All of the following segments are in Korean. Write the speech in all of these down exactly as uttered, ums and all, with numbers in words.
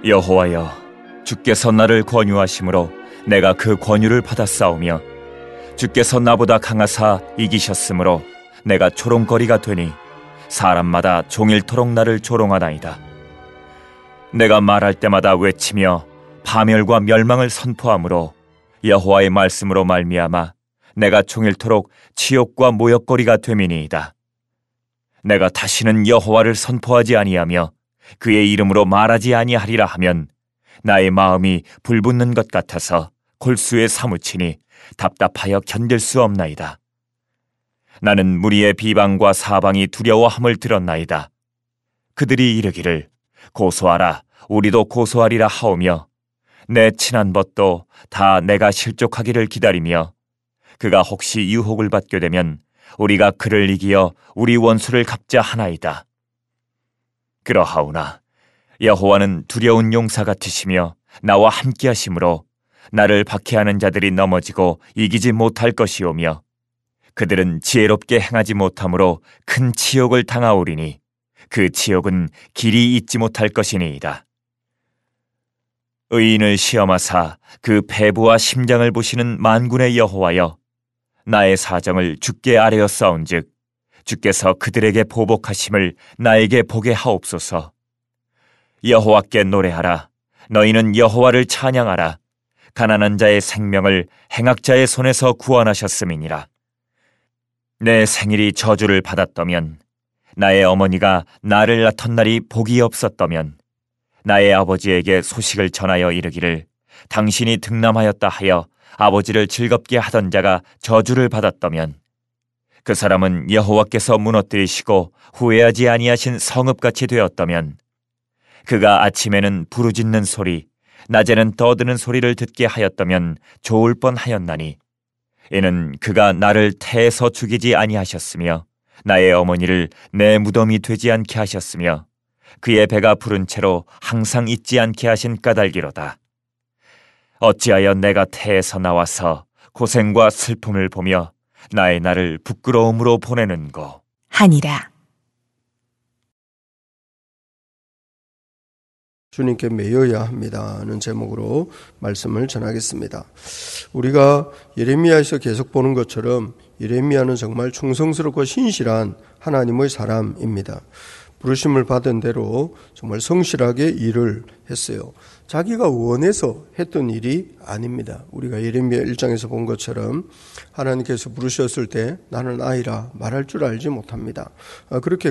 여호와여, 주께서 나를 권유하심으로 내가 그 권유를 받았사오며 주께서 나보다 강하사 이기셨으므로 내가 조롱거리가 되니 사람마다 종일토록 나를 조롱하나이다. 내가 말할 때마다 외치며 파멸과 멸망을 선포하므로 여호와의 말씀으로 말미암아 내가 종일토록 치욕과 모욕거리가 됨이니이다. 내가 다시는 여호와를 선포하지 아니하며 그의 이름으로 말하지 아니하리라 하면 나의 마음이 불붙는 것 같아서 골수에 사무치니 답답하여 견딜 수 없나이다. 나는 무리의 비방과 사방이 두려워함을 들었나이다. 그들이 이르기를 고소하라, 우리도 고소하리라 하오며 내 친한 벗도 다 내가 실족하기를 기다리며 그가 혹시 유혹을 받게 되면 우리가 그를 이기어 우리 원수를 갚자 하나이다. 그러하오나 여호와는 두려운 용사 같으시며 나와 함께 하심으로 나를 박해하는 자들이 넘어지고 이기지 못할 것이오며 그들은 지혜롭게 행하지 못함으로 큰 치욕을 당하오리니 그 치욕은 길이 잊지 못할 것이니이다. 의인을 시험하사 그 배부와 심장을 보시는 만군의 여호와여, 나의 사정을 주께 아뢰었사온즉 주께서 그들에게 보복하심을 나에게 보게 하옵소서. 여호와께 노래하라. 너희는 여호와를 찬양하라. 가난한 자의 생명을 행악자의 손에서 구원하셨음이니라. 내 생일이 저주를 받았다면, 나의 어머니가 나를 낳던 날이 복이 없었다면, 나의 아버지에게 소식을 전하여 이르기를 당신이 등남하였다 하여 아버지를 즐겁게 하던 자가 저주를 받았다면, 그 사람은 여호와께서 무너뜨리시고 후회하지 아니하신 성읍같이 되었다면, 그가 아침에는 부르짖는 소리, 낮에는 떠드는 소리를 듣게 하였다면 좋을 뻔하였나니, 이는 그가 나를 태에서 죽이지 아니하셨으며 나의 어머니를 내 무덤이 되지 않게 하셨으며 그의 배가 부른 채로 항상 잊지 않게 하신 까닭이로다. 어찌하여 내가 태에서 나와서 고생과 슬픔을 보며 나의 날을 부끄러움으로 보내는고 하니라. 주님께 매여야 합니다는 제목으로 말씀을 전하겠습니다. 우리가 예레미야에서 계속 보는 것처럼 예레미야는 정말 충성스럽고 신실한 하나님의 사람입니다. 부르심을 받은 대로 정말 성실하게 일을 했어요. 자기가 원해서 했던 일이 아닙니다. 우리가 예레미야 일 장에서 본 것처럼 하나님께서 부르셨을 때 나는 아이라 말할 줄 알지 못합니다. 그렇게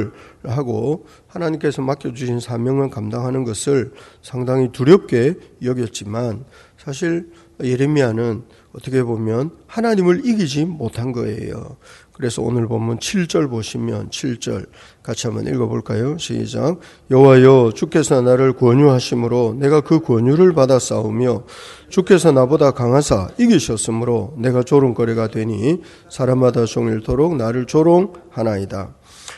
거절하고 하나님께서 맡겨주신 사명을 감당하는 것을 상당히 두렵게 여겼지만 사실 예레미야는 어떻게 보면 하나님을 이기지 못한 거예요. 그래서 오늘 본문 칠 절 보시면 칠 절 같이 한번 읽어볼까요? 시작. 여호와여, 주께서 나를 권유하심으로 내가 그 권유를 받아 싸우며 주께서 나보다 강하사 이기셨으므로 내가 조롱거리가 되니 사람마다 종일토록 나를 조롱하나이다.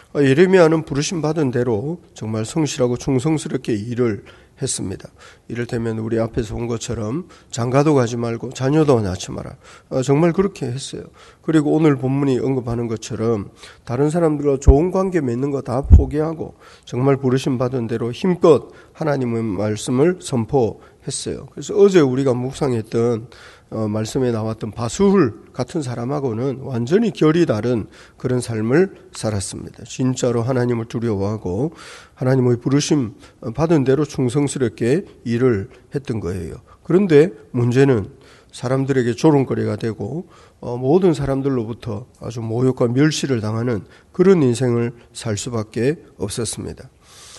예레미야는 부르심 받은 대로 정말 성실하고 충성스럽게 일을 했습니다. 이를테면 우리 앞에서 본 것처럼 장가도 가지 말고 자녀도 낳지 마라. 정말 그렇게 했어요. 그리고 오늘 본문이 언급하는 것처럼 다른 사람들과 좋은 관계 맺는 거 다 포기하고 정말 부르심 받은 대로 힘껏 하나님의 말씀을 선포했어요. 그래서 어제 우리가 묵상했던 어, 말씀에 나왔던 바수훌 같은 사람하고는 완전히 결이 다른 그런 삶을 살았습니다. 진짜로 하나님을 두려워하고 하나님의 부르심 받은 대로 충성스럽게 일을 했던 거예요. 그런데 문제는 사람들에게 조롱거리가 되고 어, 모든 사람들로부터 아주 모욕과 멸시를 당하는 그런 인생을 살 수밖에 없었습니다.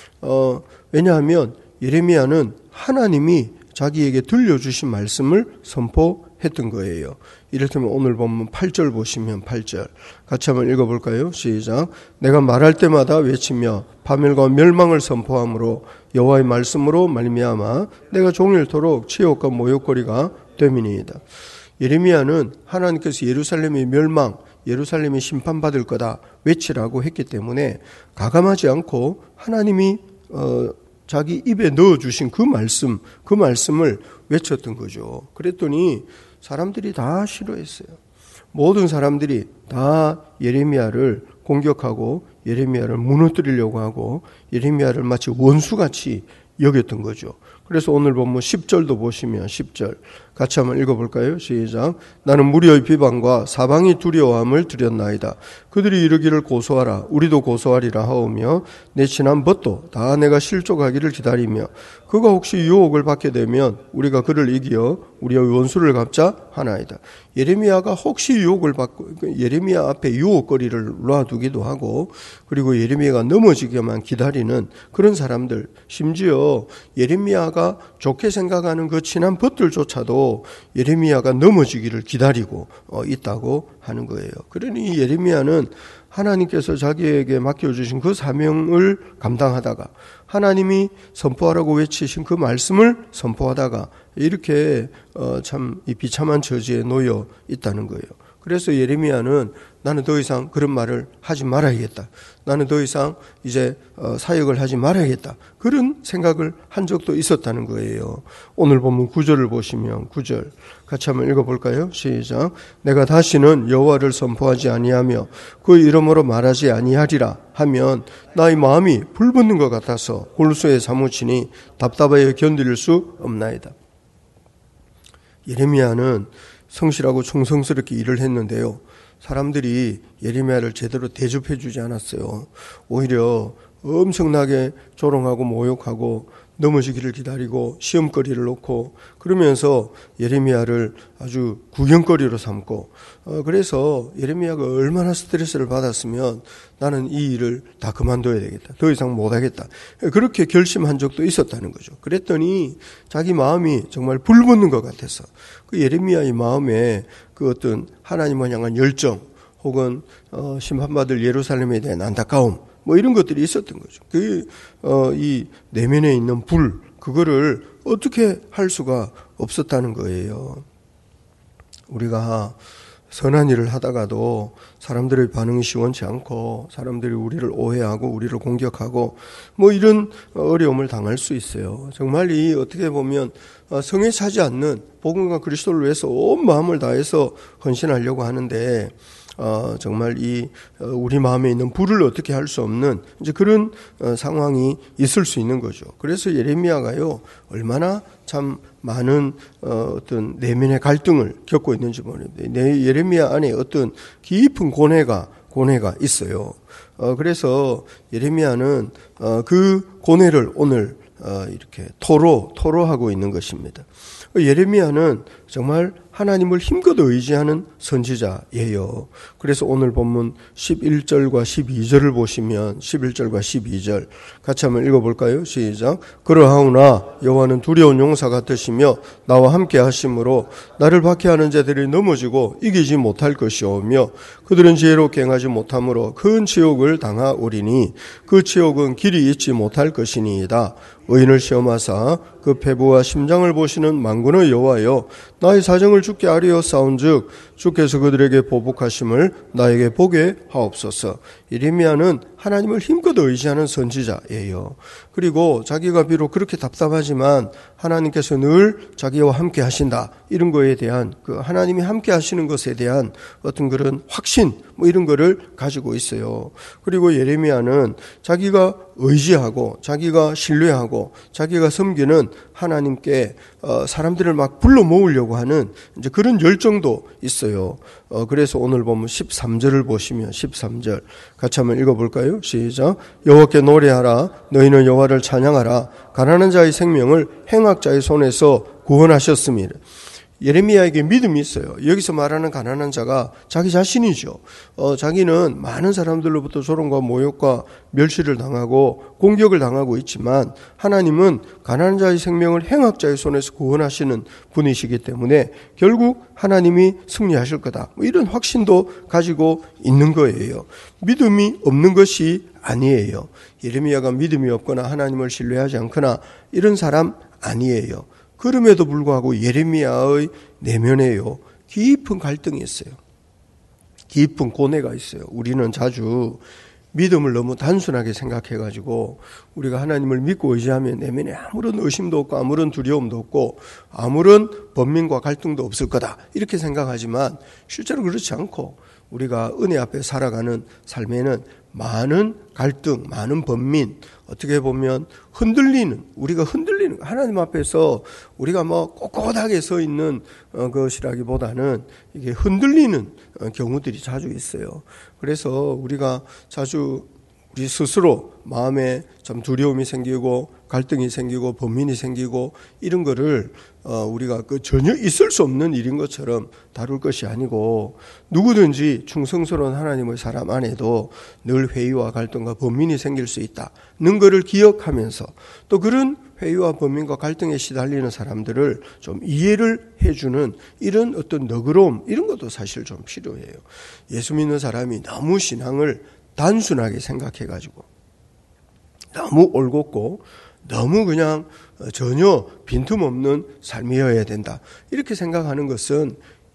어, 왜냐하면 예레미야는 하나님이 자기에게 들려주신 말씀을 선포했던 거예요. 이를테면 오늘 본문 팔 절 보시면 팔 절 같이 한번 읽어볼까요? 시작. 내가 말할 때마다 외치며 파멸과 멸망을 선포함으로 여호와의 말씀으로 말미암아 내가 종일토록 치욕과 모욕거리가 됨이니이다. 예레미야는 하나님께서 예루살렘의 멸망, 예루살렘이 심판받을 거다 외치라고 했기 때문에 가감하지 않고 하나님이 어, 자기 입에 넣어주신 그 말씀, 그 말씀을 외쳤던 거죠. 그랬더니 사람들이 다 싫어했어요. 모든 사람들이 다 예레미야를 공격하고 예레미야를 무너뜨리려고 하고 예레미야를 마치 원수같이 여겼던 거죠. 그래서 오늘 본문 십 절도 보시면 십 절 같이 한번 읽어볼까요? 시작. 나는 무리의 비방과 사방이 두려워함을 두렸나이다. 그들이 이르기를 고소하라. 우리도 고소하리라 하오며 내 친한 벗도 다 내가 실족하기를 기다리며 그가 혹시 유혹을 받게 되면 우리가 그를 이기어 우리의 원수를 갚자 하나이다. 예레미야가 혹시 유혹을 받고 예레미야 앞에 유혹거리를 놔두기도 하고 그리고 예레미야가 넘어지기만 기다리는 그런 사람들, 심지어 예레미야가 좋게 생각하는 그 친한 벗들조차도 예레미야가 넘어지기를 기다리고 있다고 하는 거예요. 그러니 예레미야는 하나님께서 자기에게 맡겨주신 그 사명을 감당하다가 하나님이 선포하라고 외치신 그 말씀을 선포하다가 이렇게 참 비참한 처지에 놓여 있다는 거예요. 그래서 예레미야는 나는 더 이상 그런 말을 하지 말아야겠다. 나는 더 이상 이제 사역을 하지 말아야겠다. 그런 생각을 한 적도 있었다는 거예요. 오늘 보면 구 절을 보시면 구 절 같이 한번 읽어볼까요? 시작. 내가 다시는 여호와를 선포하지 아니하며 그 이름으로 말하지 아니하리라 하면 나의 마음이 불붙는 것 같아서 골수에 사무치니 답답하여 견딜 수 없나이다. 예레미야는 성실하고 충성스럽게 일을 했는데요. 사람들이 예레미야를 제대로 대접해 주지 않았어요. 오히려 엄청나게 조롱하고 모욕하고 넘어지기를 기다리고 시험거리를 놓고 그러면서 예레미야를 아주 구경거리로 삼고 어, 그래서 예레미야가 얼마나 스트레스를 받았으면 나는 이 일을 다 그만둬야 되겠다. 더 이상 못하겠다. 그렇게 결심한 적도 있었다는 거죠. 그랬더니 자기 마음이 정말 불붙는 것 같아서 그 예레미야의 마음에 그 어떤 하나님을 향한 열정 혹은 어, 심판받을 예루살렘에 대한 안타까움 뭐 이런 것들이 있었던 거죠. 그, 어, 이 내면에 있는 불, 그거를 어떻게 할 수가 없었다는 거예요. 우리가 선한 일을 하다가도 사람들의 반응이 시원치 않고 사람들이 우리를 오해하고 우리를 공격하고 뭐 이런 어려움을 당할 수 있어요. 정말 이 어떻게 보면 성에 차지 않는 복음과 그리스도를 위해서 온 마음을 다해서 헌신하려고 하는데 어, 정말 이 우리 마음에 있는 불을 어떻게 할 수 없는 이제 그런 어, 상황이 있을 수 있는 거죠. 그래서 예레미야가요 얼마나 참 많은 어, 어떤 내면의 갈등을 겪고 있는지 모르는데 내 예레미야 안에 어떤 깊은 고뇌가 고뇌가 있어요. 어, 그래서 예레미야는 어, 그 고뇌를 오늘 어, 이렇게 토로 토로하고 있는 것입니다. 예레미야는 정말 하나님을 힘껏 의지하는 선지자예요. 그래서 오늘 본문 십일 절과 십이 절을 보시면 십일 절과 십이 절 같이 한번 읽어볼까요? 시작. 그러하오나 여호와는 두려운 용사 같으시며 나와 함께 하심으로 나를 박해하는 자들이 넘어지고 이기지 못할 것이오며 그들은 지혜롭게 행하지 못함으로 큰 치욕을 당하오리니 그 치욕은 길이 잊지 못할 것이니이다. 의인을 시험하사 그 패부와 심장을 보시는 만군의 여호와여 나의 사정을 주께 아뢰어 싸운즉 주께서 그들에게 보복하심을 나에게 보게 하옵소서. 예레미야는 하나님을 힘껏 의지하는 선지자예요. 그리고 자기가 비록 그렇게 답답하지만 하나님께서 늘 자기와 함께 하신다. 이런 거에 대한 그 하나님이 함께 하시는 것에 대한 어떤 그런 확신 뭐 이런 거를 가지고 있어요. 그리고 예레미야는 자기가 의지하고 자기가 신뢰하고 자기가 섬기는 하나님께 어, 사람들을 막 불러 모으려고 하는 이제 그런 열정도 있어요. 어, 그래서 오늘 보면 십삼 절을 보시면 십삼 절 같이 한번 읽어볼까요? 시작. 여호와께 노래하라. 너희는 여호와를 찬양하라. 가난한 자의 생명을 행악자의 손에서 구원하셨습니다. 예레미야에게 믿음이 있어요. 여기서 말하는 가난한 자가 자기 자신이죠. 어, 자기는 많은 사람들로부터 조롱과 모욕과 멸시를 당하고 공격을 당하고 있지만 하나님은 가난한 자의 생명을 행악자의 손에서 구원하시는 분이시기 때문에 결국 하나님이 승리하실 거다. 뭐 이런 확신도 가지고 있는 거예요. 믿음이 없는 것이 아니에요. 예레미야가 믿음이 없거나 하나님을 신뢰하지 않거나 이런 사람 아니에요. 그럼에도 불구하고 예레미야의 내면에요 깊은 갈등이 있어요. 깊은 고뇌가 있어요. 우리는 자주 믿음을 너무 단순하게 생각해가지고 우리가 하나님을 믿고 의지하면 내면에 아무런 의심도 없고 아무런 두려움도 없고 아무런 번민과 갈등도 없을 거다 이렇게 생각하지만 실제로 그렇지 않고 우리가 은혜 앞에 살아가는 삶에는 많은 갈등, 많은 번민, 어떻게 보면 흔들리는, 우리가 흔들리는, 하나님 앞에서 우리가 뭐 꼿꼿하게 서 있는 것이라기보다는 이게 흔들리는 경우들이 자주 있어요. 그래서 우리가 자주 우리 스스로 마음에 좀 두려움이 생기고 갈등이 생기고 번민이 생기고 이런 거를 우리가 그 전혀 있을 수 없는 일인 것처럼 다룰 것이 아니고, 누구든지 충성스러운 하나님의 사람 안에도 늘 회의와 갈등과 번민이 생길 수 있다는 것을 기억하면서, 또 그런 회의와 번민과 갈등에 시달리는 사람들을 좀 이해를 해주는 이런 어떤 너그러움, 이런 것도 사실 좀 필요해요. 예수 믿는 사람이 너무 신앙을 단순하게 생각해가지고 너무 올곧고 너무 그냥 전혀 빈틈없는 삶이어야 된다, 이렇게 생각하는 것은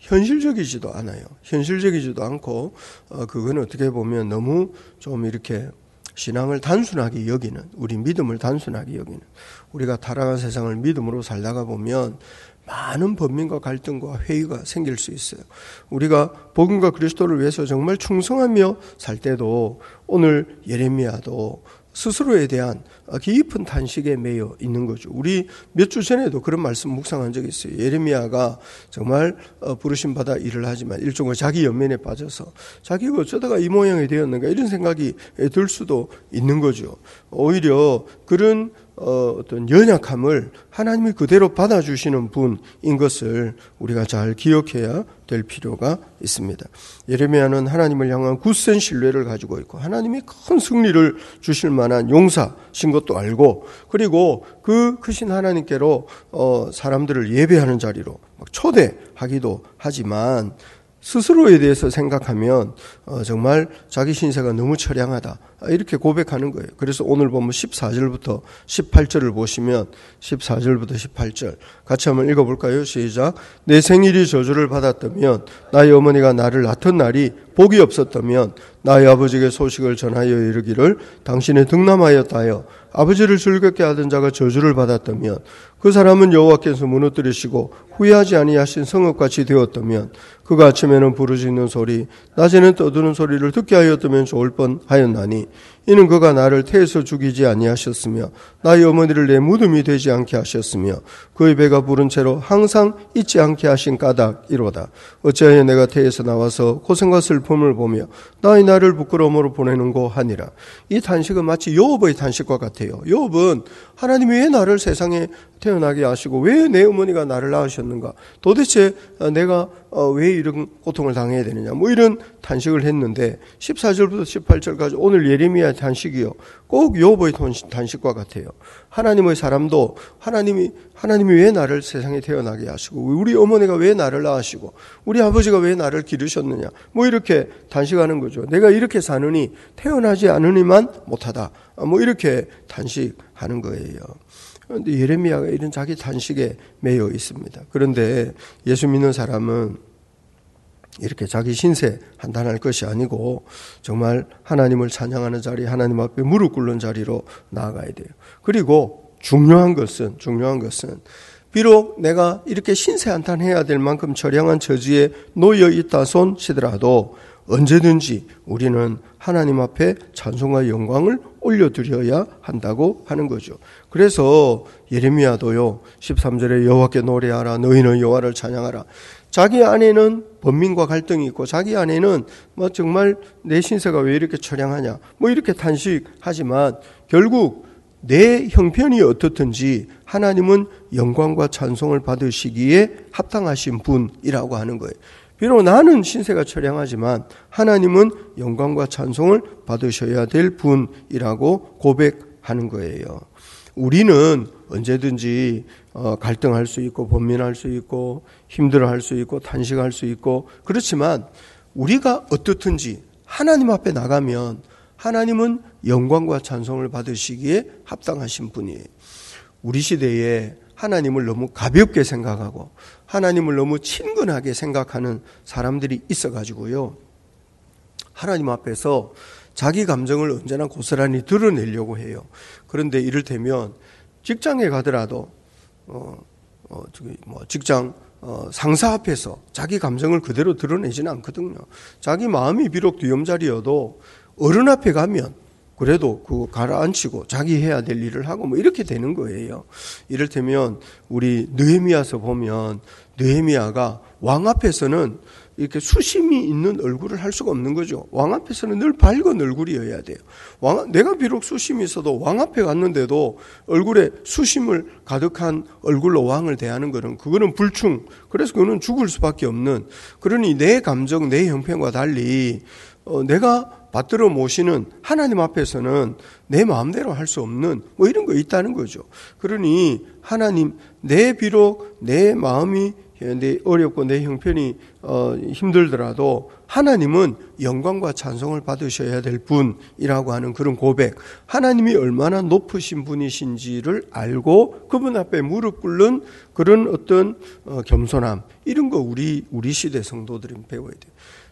현실적이지도 않아요. 현실적이지도 않고 어, 그건 어떻게 보면 너무 좀 이렇게 신앙을 단순하게 여기는, 우리 믿음을 단순하게 여기는, 우리가 타락한 세상을 믿음으로 살다가 보면 많은 번민과 갈등과 회의가 생길 수 있어요. 우리가 복음과 그리스도를 위해서 정말 충성하며 살 때도 오늘 예레미야도 스스로에 대한 깊은 탄식에 매여 있는 거죠. 우리 몇 주 전에도 그런 말씀 묵상한 적이 있어요. 예레미야가 정말 부르심 받아 일을 하지만 일종의 자기 연민에 빠져서 자기가 어쩌다가 이 모양이 되었는가, 이런 생각이 들 수도 있는 거죠. 오히려 그런 어, 어떤 연약함을 하나님이 그대로 받아주시는 분인 것을 우리가 잘 기억해야 될 필요가 있습니다. 예레미야는 하나님을 향한 굳센 신뢰를 가지고 있고, 하나님이 큰 승리를 주실 만한 용사신 것도 알고, 그리고 그 크신 하나님께로 어, 사람들을 예배하는 자리로 막 초대하기도 하지만, 스스로에 대해서 생각하면 어, 정말 자기 신세가 너무 처량하다, 이렇게 고백하는 거예요. 그래서 오늘 보면 십사 절부터 십팔 절을 보시면, 십사 절부터 십팔 절 같이 한번 읽어볼까요? 시작. 내 생일이 저주를 받았다면, 나의 어머니가 나를 낳던 날이 복이 없었다면, 나의 아버지에게 소식을 전하여 이르기를 당신의 등남하였다 하여 아버지를 즐겁게 하던 자가 저주를 받았다면, 그 사람은 여호와께서 무너뜨리시고 후회하지 아니하신 성읍같이 되었다면, 그가 아침에는 부르짖는 소리, 낮에는 떠드는 소리를 듣게 하였다면 좋을 뻔하였나니, 이는 그가 나를 태에서 죽이지 아니하셨으며 나의 어머니를 내 무덤이 되지 않게 하셨으며 그의 배가 부른 채로 항상 잊지 않게 하신 까닭이로다. 어찌하여 내가 태에서 나와서 고생과 슬픔을 보며 나의 나를 부끄러움으로 보내는고 하니라. 이 탄식은 마치 요업의 탄식과 같아요. 요업은 하나님이 왜 나를 세상에 태어나게 하시고 왜 내 어머니가 나를 낳으셨는가, 도대체 내가 왜 이런 고통을 당해야 되느냐, 뭐 이런 탄식을 했는데, 십사 절부터 십팔 절까지 오늘 예레미야 탄식이요, 꼭 요업의 탄식과 같아요. 하나님의 사람도 하나님이 하나님이 왜 나를 세상에 태어나게 하시고, 우리 어머니가 왜 나를 낳으시고, 우리 아버지가 왜 나를 기르셨느냐, 뭐 이렇게 탄식하는 거죠. 내가 이렇게 사느니 태어나지 않으니만 못하다, 뭐 이렇게 탄식하는 거예요. 그런데 예레미야가 이런 자기 탄식에 매여 있습니다. 그런데 예수 믿는 사람은 이렇게 자기 신세 한탄할 것이 아니고 정말 하나님을 찬양하는 자리, 하나님 앞에 무릎 꿇는 자리로 나아가야 돼요. 그리고 중요한 것은 중요한 것은 비록 내가 이렇게 신세 한탄해야 될 만큼 처량한 처지에 놓여 있다 손 치더라도 언제든지 우리는 하나님 앞에 찬송과 영광을 올려드려야 한다고 하는 거죠. 그래서 예레미야도요, 십삼 절에 여호와께 노래하라, 너희는 여호와를 찬양하라. 자기 안에는 번민과 갈등이 있고, 자기 안에는 뭐 정말 내 신세가 왜 이렇게 처량하냐, 뭐 이렇게 탄식하지만 결국 내 형편이 어떻든지 하나님은 영광과 찬송을 받으시기에 합당하신 분이라고 하는 거예요. 비록 나는 신세가 처량하지만 하나님은 영광과 찬송을 받으셔야 될 분이라고 고백하는 거예요. 우리는 언제든지 갈등할 수 있고 번민할 수 있고 힘들어할 수 있고 탄식할 수 있고, 그렇지만 우리가 어떻든지 하나님 앞에 나가면 하나님은 영광과 찬송을 받으시기에 합당하신 분이에요. 우리 시대에 하나님을 너무 가볍게 생각하고 하나님을 너무 친근하게 생각하는 사람들이 있어가지고요, 하나님 앞에서 자기 감정을 언제나 고스란히 드러내려고 해요. 그런데 이를테면 직장에 가더라도 어, 어, 저기 뭐 직장 어, 상사 앞에서 자기 감정을 그대로 드러내지는 않거든요. 자기 마음이 비록 뒤엄자리여도 어른 앞에 가면 그래도 그거 가라앉히고 자기 해야 될 일을 하고 뭐 이렇게 되는 거예요. 이를테면 우리 느헤미야서 보면 느헤미야가 왕 앞에서는 이렇게 수심이 있는 얼굴을 할 수가 없는 거죠. 왕 앞에서는 늘 밝은 얼굴이어야 돼요. 왕, 내가 비록 수심이 있어도 왕 앞에 갔는데도 얼굴에 수심을 가득한 얼굴로 왕을 대하는 거는 그거는 불충. 그래서 그거는 죽을 수밖에 없는. 그러니 내 감정, 내 형편과 달리 어, 내가 받들어 모시는 하나님 앞에서는 내 마음대로 할 수 없는 뭐 이런 거 있다는 거죠. 그러니 하나님, 내 비록 내 마음이 내 어렵고 내 형편이 어, 힘들더라도 하나님은 영광과 찬송을 받으셔야 될 분이라고 하는 그런 고백, 하나님이 얼마나 높으신 분이신지를 알고 그분 앞에 무릎 꿇는 그런 어떤 어, 겸손함, 이런 거 우리 우리 시대 성도들이 배워야 돼요.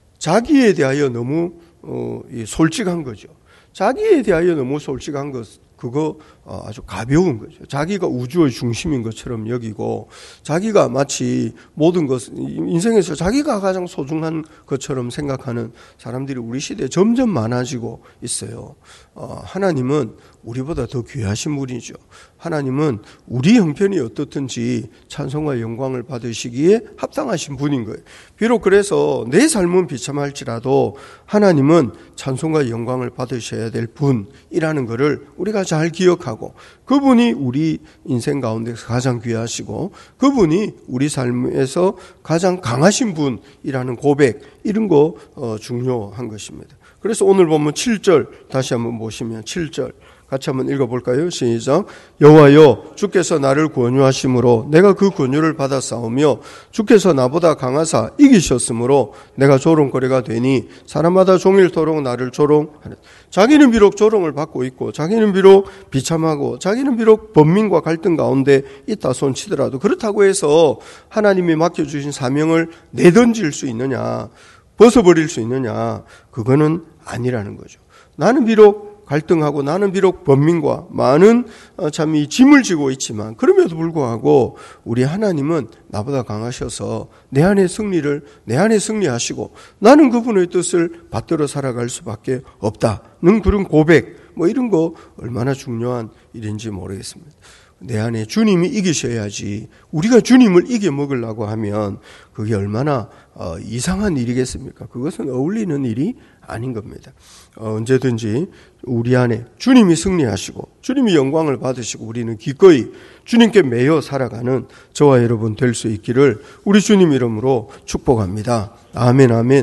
자기에 대하여 너무 어, 솔직한 거죠. 자기에 대하여 너무 솔직한 것, 그거 아주 가벼운 거죠. 자기가 우주의 중심인 것처럼 여기고 자기가 마치 모든 것, 인생에서 자기가 가장 소중한 것처럼 생각하는 사람들이 우리 시대에 점점 많아지고 있어요. 어, 하나님은 우리보다 더 귀하신 분이죠. 하나님은 우리 형편이 어떻든지 찬송과 영광을 받으시기에 합당하신 분인 거예요. 비록 그래서 내 삶은 비참할지라도 하나님은 찬송과 영광을 받으셔야 될 분이라는 것을 우리가 잘 기억하고, 그분이 우리 인생 가운데서 가장 귀하시고 그분이 우리 삶에서 가장 강하신 분이라는 고백, 이런 거 어, 중요한 것입니다. 그래서 오늘 보면 칠 절 다시 한번 보시면 칠 절 같이 한번 읽어볼까요? 시작. 여호와여, 주께서 나를 권유하심으로 내가 그 권유를 받아 싸우며 주께서 나보다 강하사 이기셨으므로 내가 조롱거리가 되니 사람마다 종일토록 나를 조롱하는. 자기는 비록 조롱을 받고 있고 자기는 비록 비참하고 자기는 비록 번민과 갈등 가운데 있다 손치더라도 그렇다고 해서 하나님이 맡겨주신 사명을 내던질 수 있느냐, 벗어버릴 수 있느냐, 그거는 아니라는 거죠. 나는 비록 갈등하고 나는 비록 번민과 많은 참 이 짐을 지고 있지만 그럼에도 불구하고 우리 하나님은 나보다 강하셔서 내 안에 승리를 내 안에 승리하시고 나는 그분의 뜻을 받들어 살아갈 수밖에 없다는 그런 고백, 뭐 이런 거 얼마나 중요한 일인지 모르겠습니다. 내 안에 주님이 이기셔야지, 우리가 주님을 이겨먹으려고 하면 그게 얼마나 어, 이상한 일이겠습니까? 그것은 어울리는 일이 아닌 겁니다. 어, 언제든지 우리 안에 주님이 승리하시고 주님이 영광을 받으시고 우리는 기꺼이 주님께 매여 살아가는 저와 여러분 될 수 있기를 우리 주님 이름으로 축복합니다. 아멘, 아멘.